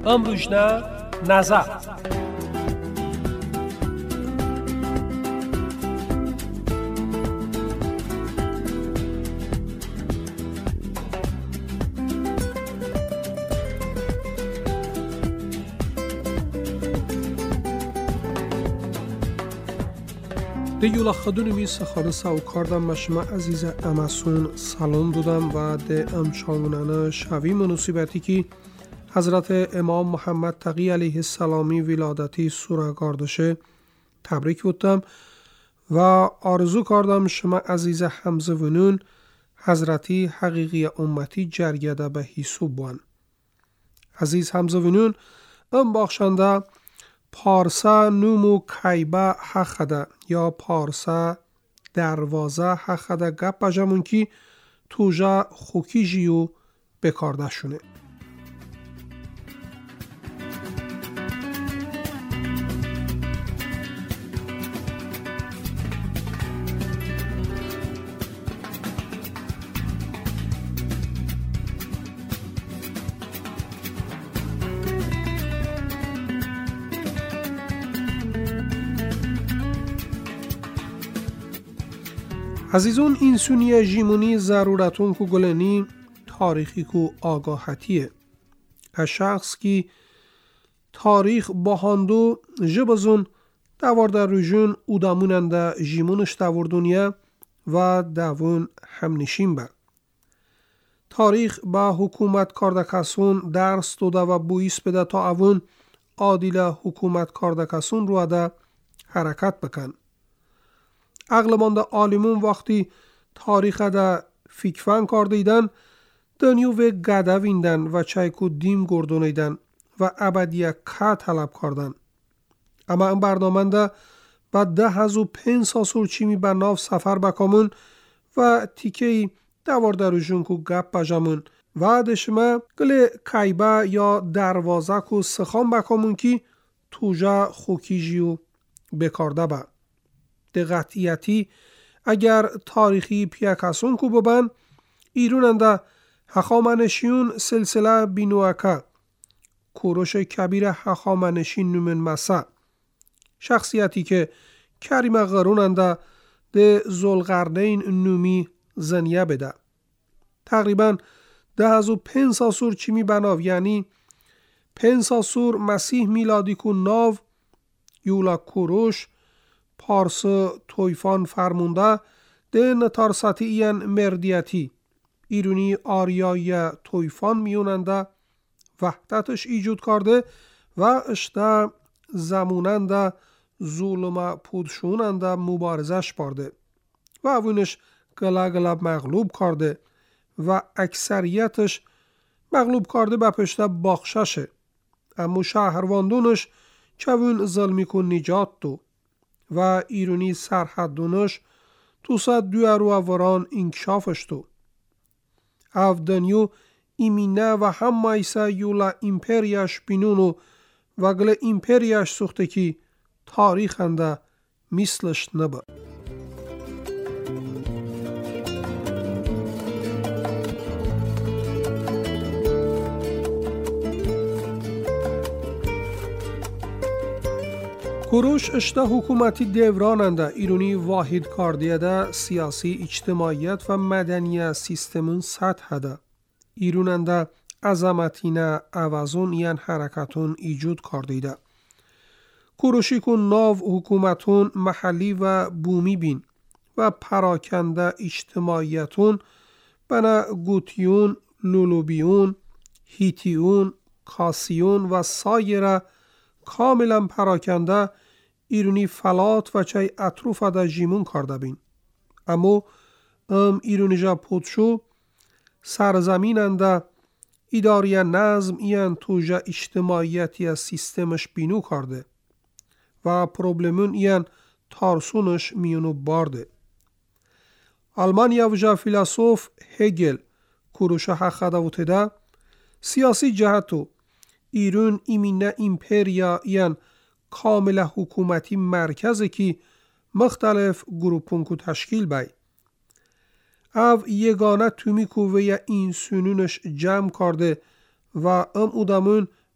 امروجنا نظر. دیولا خدونمی سخانه ساوکاردم مشما عزیز امسون سلام دودم و ده امشامونانه شوی منوسیبتی که حضرت امام محمد تقی علیه السلامی ولادتی سورگاردشه تبریک بودم و آرزو کردم شما عزیز حمزه ونون حضرتی حقیقی امتی جرگده به حسوب بوان. عزیز حمزه ونون ام باخشنده پارسا نومو کایبه حقده یا پارسا دروازه حقده گپ بجمون کی توجه خوکی جیو بکارده شونه. عزیزون انسونی جیمونی ضرورتون کو گلنی تاریخی کو آگاهتیه. از شخص کی تاریخ باهاندو جبزون دوارده روژون اوداموننده جیمونش دوردونیه و دوون همنشین به. تاریخ با حکومت کاردکاسون درس دوده و بویس بده تا اوون عادل حکومت کاردکاسون رو ده حرکت بکن. عقلمانده عالمون وقتی تاریخ ده فیکفن کاردیدن دنیو و گده ویندن و چایکو دیم گردونیدن و ابدیه که طلب کردن. اما این برنامه ده با 10,500 ساسور چیمی به ناف سفر بکامون و تیکهی دوارده روژون کو گپ بجمون و دشمه گل کایبه یا دروازه کو سخان بکامون کی توجه خوکی جیو بکارده با. دقیقیتی اگر تاریخی پیاکاسون کو ببن ایروننده هخامنشیون سلسله بینوکه کوروش کبیر هخامنشی نومن مسا شخصیتی که کریم غروننده ده ذوالقرنین نومی زنیه بده. تقریبا 10,500 ساسور چیمی بناو یعنی 5 ساسور مسیح میلادی کو ناو یولا کوروش پارس تویفان فرمونده ده نتارساتی این مردیتی ایرونی آریای تویفان میوننده وحدتش ایجود کرده و اشته زموننده ظلم پودشوننده مبارزش پارده و اونش گلگلب مغلوب کرده و اکثریتش مغلوب کرده به پشته باخششه. اما شهرواندونش چون ظلمی کن نجات دو و ایرونی سرحدونش تو ساد دوارو وران انکشافش تو. او دنیو ایمینه و هم مایسا یولا ایمپریاش بینونو و گل ایمپریاش سوخته کی تاریخنده مثلش نبا. کوروش اشته حکومتی دوراننده ایرونی واحد کاردیه ده سیاسی اجتماعیت و مدنی سیستمون سطح ده. ایروننده عظمتینه عوضون این حرکتون ایجود کاردیده. کوروشی کن ناو حکومتون محلی و بومی بین و پراکنده اجتماعیتون بنا گوتیون، لولوبیون، هیتیون، کاسیون و سایر کاملا پراکنده ایرونی فلات و چای اطروف ده جیمون کرده بین. اما ایرونی جا پودشو سرزمیننده اداری نظم این توجه اجتماعیتی از سیستمش بینو کرده و پروبلمون این تارسونش میونو بارده. آلمانیا و جا فیلسوف هگل کوروش حق دوتده سیاسی جهتو ایرون ایمینه ایمپریا این کامل حکومتی مرکزی که مختلف گروپون کو تشکیل بای. او یگانه تومی کوه یا این سنونش جمع کرده و ام ادامون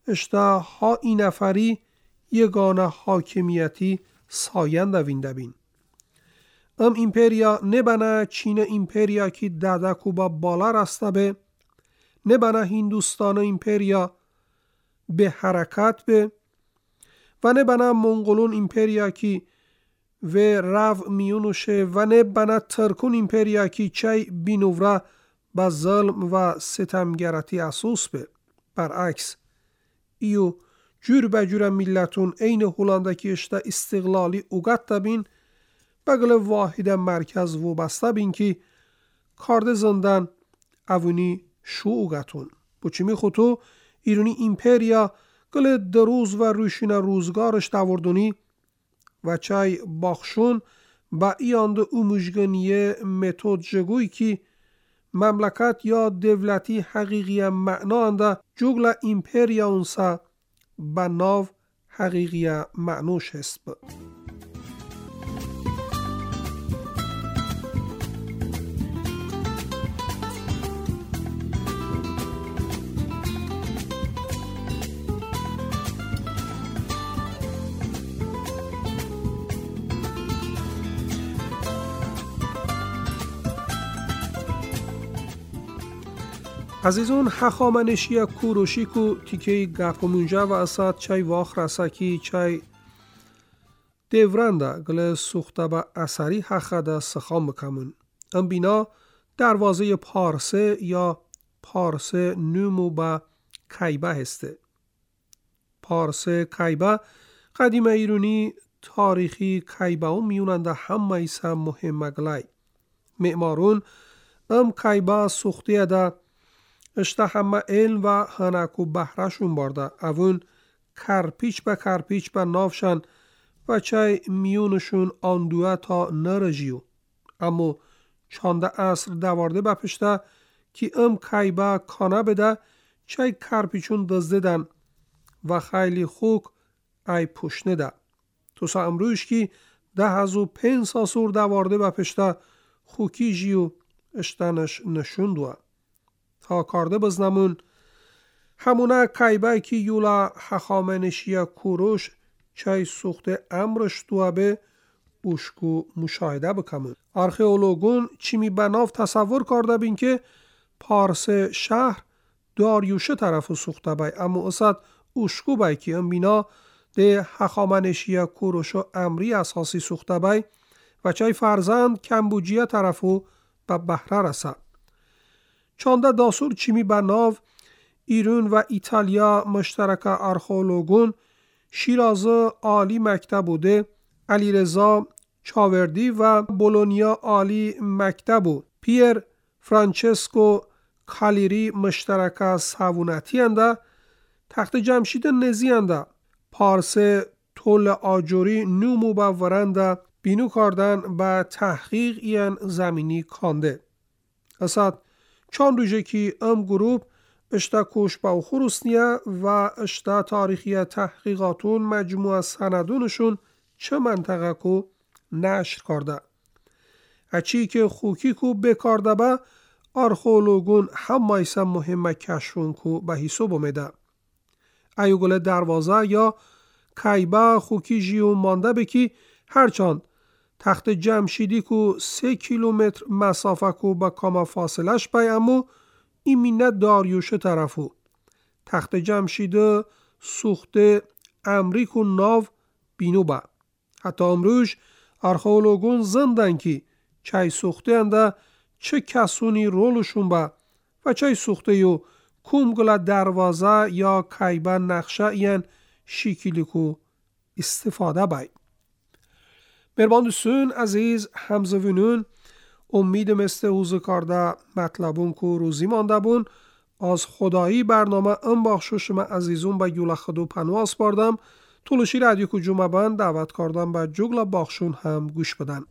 اشتا ها این نفری یگانه حاکمیتی ساینده ویندبین. ایمپریا نبنه چین ایمپریا کی دادا کوبا بالا رسته به، نبنه هندوستان ایمپریا به حرکت به، و نبنه منگولون ایمپریا کی و رو میونوشه، و نبنه ترکون ایمپریا کی چای بینوورا با ظلم و ستمگرتی اساس به. برعکس ایو جور بجور ملتون این هولنده کی اشتا استقلالی اوگت تبین بگل واحد مرکز و بسته بین که کارد زندن اوونی شو اوگتون. بچمی خودتو ایرونی ایمپریا گل دروز و روشین روزگارش دوردونی و چای باخشون با ایاند اومجگنیه متود جگوی که مملکت یا دولتی حقیقی معنا انده جگل ایمپریا اونسا با ناو حقیقی معنوش هست با. عزیزون حخامنشی کوروشی کو تیکه گپمونجا و اساد چای واخ رسکی چای دیورنده گل سوخته با اثری حخده سخام بکمون. ام بینا دروازه پارسه یا پارسه نومو با کیبه هسته. پارسه کیبه قدیم ایرونی تاریخی کیبه هم میوننده همه ایسا مهم گلای. معمارون کیبه سوخته ده اشتا همه علم و هنکو بحرشون برده. اون کرپیچ به نافشن و چای میونشون آندوه تا نرجیو. اما چانده اصر دوارده بپشته که کیبه کانه بده چای کرپیچون دزددن و خیلی خوک ای پشنه ده. تو سا امروش که 10,005 ساسور دوارده بپشته خوکی جیو اشتنش نشوندوه. تا کارده بزنمون همونه کیبه که یولا حخامنشی کوروش چای سوخته امرش دوابه اوشکو مشاهده بکمون. آرخئولوگون چیمی بناف تصور کرده بین که پارس شهر داریوشه طرفو سوخته بای، اما اصد اوشکو بای که بینا ده حخامنشی کوروشو امری اساسی سوخته بای و چای فرزند کمبوجیه طرفو به بحره رسه. چانده داسور چیمی بناو ایرون و ایتالیا مشترک آرخئولوگون شیرازه عالی مکتب بوده، علیرضا چاوردی و بولونیا عالی مکتب بود، پیر فرانچسکو کالیری مشترک ساونتی انده، تخت جمشید نزی انده، پارس طول آجوری نومو باورنده بینو کردن با تحقیق این زمینی کانده. اساد چون روژه که گروپ اشتا کوش با خروسنیه و اشتا تاریخی تحقیقاتون مجموعه سندونشون چه منطقه کو نشر کرده. اچی که خوکی کو بکارده با آرخئولوگون هم ایسا مهمه کشفون کو به حساب اومده. ایوگل دروازه یا کیبه خوکی جیو مانده بکی هرچند تخت جمشیدی کو 3 کیلومتر مسافه کو با کام فاصلش بای، امو این مینه داریوشه طرفو تخت جمشیده سوخته امریکو ناو بینو با. حتی امروز آرخئولوگون زندن که چای سوخته انده چه کسونی رولشون با و چای سوخته یو کومگل دروازه یا کیبه نقشه این شکلی کو استفاده بای. مربان دوستون عزیز همزوینون امید مثل حوزه کارده مطلبون کو روزی مانده بون از خدایی برنامه باخشو شما عزیزون با یولا خدو پنواز باردم طولشی رادیو کو جمعه بند دعوت کردم با جگل باخشون هم گوش بدن.